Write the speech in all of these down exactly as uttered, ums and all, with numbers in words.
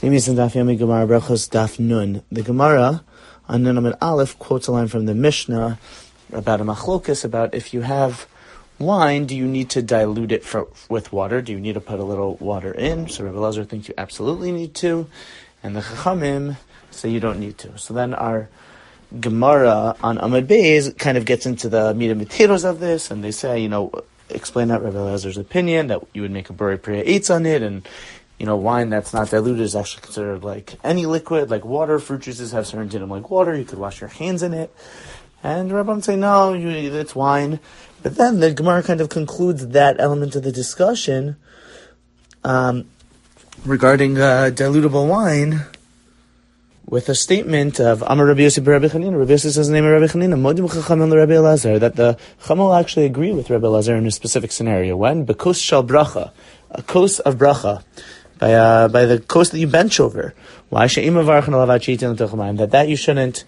Pnimis and Daf Yomi Gemara Brachos Daf Nun. The Gemara on Nun Amud Aleph quotes a line from the Mishnah about a machlokas, about if you have wine, do you need to dilute it for, with water? Do you need to put a little water in? So Rebbe Elazar thinks you absolutely need to, and the Chachamim say you don't need to. So then our Gemara on Amud Beis kind of gets into the meat and potatoes of this, and they say, you know, explain out Rebbe Elazar's opinion that you would make a buri priya eitz on it, and you know, wine that's not diluted is actually considered like any liquid, like water. Fruit juices have certain dinim like water. You could wash your hands in it. And the Rabban say, no, you, it's wine. But then the Gemara kind of concludes that element of the discussion um, regarding uh, dilutable wine with a statement of Amar Rabbi Yossi Rabbi Chanina. Rabbi Yossi says the name of Rabbi Chanina, Modim Chachamim Rabbi Elazar, that the Chacham will actually agree with Rabbi Elazar in a specific scenario. When? Bekos shal bracha, a kos of bracha. By uh, by the coast that you bench over. Why that that you shouldn't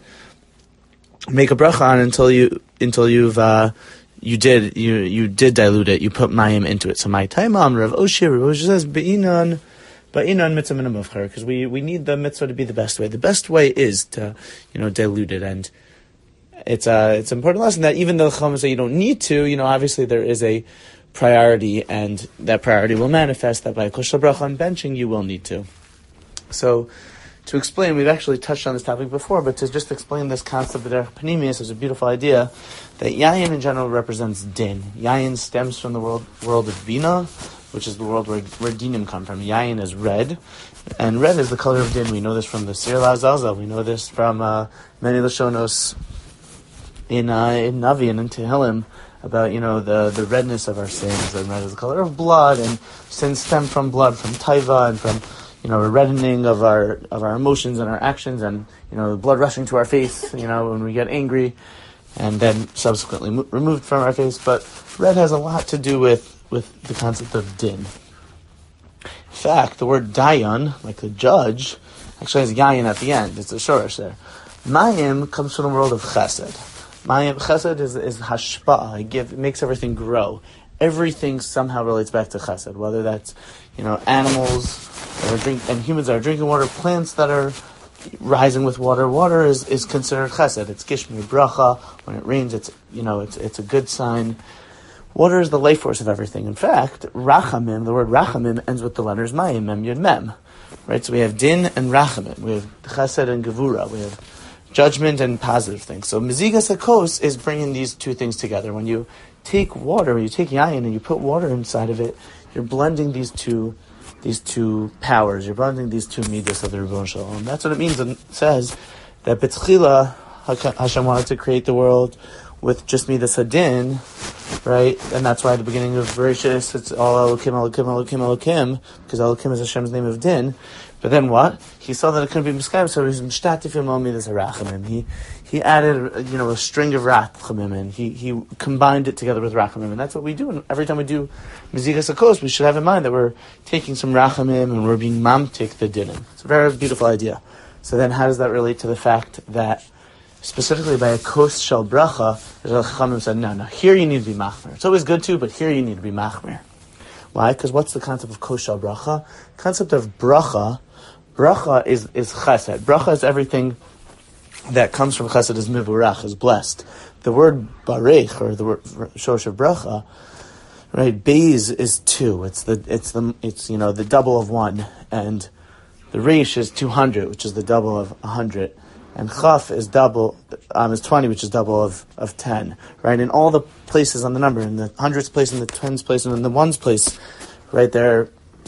make a bracha on until you until you've uh, you did you you did dilute it. You put mayim into it. So my time on Rav Oshir, Rav Oshir says be'inan be'inan mitzvah minamavcher, because we we need the mitzvah to be the best way. The best way is to you know dilute it, and it's a it's an important lesson that even though the Chachamim say you don't need to, you know obviously there is a priority, and that priority will manifest that by koshel bracha on benching you will need to. So, to explain, we've actually touched on this topic before, but to just explain this concept of derech panimius is a beautiful idea that yayin in general represents din. Yayin stems from the world world of bina, which is the world where, where dinim come from. Yayin is red, and red is the color of din. We know this from the Sir Lazalza. We know this from uh, many Lashonos in uh, in Navi and in Tehillim, about, you know, the, the redness of our sins, and red is the color of blood, and sins stem from blood, from taiva, and from, you know, a reddening of our of our emotions and our actions, and, you know, blood rushing to our face, you know, when we get angry, and then subsequently mo- removed from our face. But red has a lot to do with, with the concept of din. In fact, the word dayan, like the judge, actually has yayin at the end. It's a shorish there. Mayim comes from the world of chesed. Mayim chesed is is hashpa'ah. It, give, it makes everything grow. Everything somehow relates back to chesed, whether that's, you know, animals that are drink and humans that are drinking water, plants that are rising with water. Water is, is considered chesed. It's gishmi bracha. When it rains, it's you know it's it's a good sign. Water is the life force of everything. In fact, rachamim, the word rachamim ends with the letters mayim, mem yud mem. Right. So we have din and rachamim. We have chesed and gevura. We have judgment and positive things. So Mezigas HaKos is bringing these two things together. When you take water, when you take yayin and you put water inside of it, you're blending these two these two powers. You're blending these two midas of the Ribbon Shalom. That's what it means. And it says that B'tchila Hashem wanted to create the world with just midas hadin, right? And that's why at the beginning of Bereshis it's all Elokim, Elokim, Elokim, Elokim, because Elokim is Hashem's name of din. But then what? He saw that it couldn't be miskayim, so he was mishtatifim al midas harachamim. He he added, you know, a string of rachamim, and he he combined it together with rachamim, and that's what we do. And every time we do Mezigas HaKos, we should have in mind that we're taking some rachamim and we're being mamtik the dinim. It's a very beautiful idea. So then, how does that relate to the fact that specifically by a kos shel bracha, the chachamim said, no, no, here you need to be machmer. It's always good too, but here you need to be machmer. Why? Because what's the concept of kos shel bracha? Concept of bracha. Bracha is, is chesed. Bracha is everything that comes from chesed, is mivurach, is blessed. The word barech, or the word shorosh of bracha, right? Beis is two. It's the it's the it's you know the double of one, and the reish is two hundred, which is the double of a hundred, and chaf is double um, is twenty, which is double of, of ten. Right? In all the places on the number, in the hundreds place, in the tens place, and in the ones place, right there.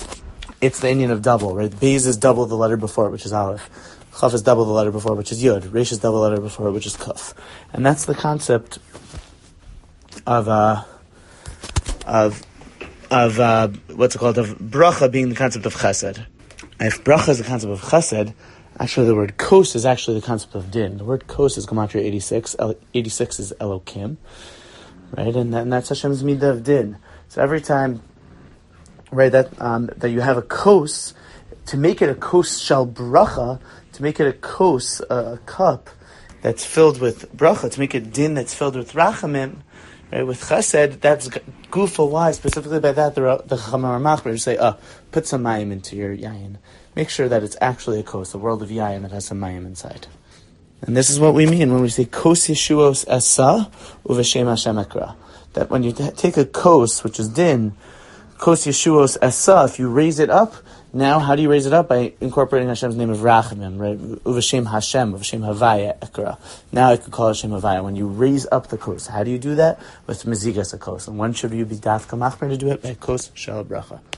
It's the Indian of double, right? Beis is double the letter before, which is Aleph. Chaf is double the letter before, which is Yud. Reish is double the letter before, which is Kuf. And that's the concept of, uh, of, of, uh, what's it called, of bracha being the concept of chesed. If bracha is the concept of chesed, actually the word kos is actually the concept of din. The word kos is Gematria eighty-six. eighty-six is Elokim, right? And, that, and that's Hashem's midah of din. So every time, right, that um, that you have a kos, to make it a kos shel bracha, to make it a kos, uh, a cup that's filled with bracha, to make it din that's filled with rachamim, Right? With chesed, that's gufa. Why? Specifically by that, the the Chachamim Machmir say, "Uh, put some mayim into your yayin. Make sure that it's actually a kos, a world of yayin that has some mayim inside." And this is what we mean when we say kos yeshuos esa uveshem Hashem ekra. That when you t- take a kos, which is din, kos yeshuos esa, if you raise it up, now how do you raise it up? By incorporating Hashem's name of Rachamim, right? Uveshem Hashem, Uveshem Havaya ekra. Now I could call Hashem Havaya. When you raise up the kos, how do you do that? With mezigas a kos. And when should you be dafka machmer to do it? By kos shel bracha.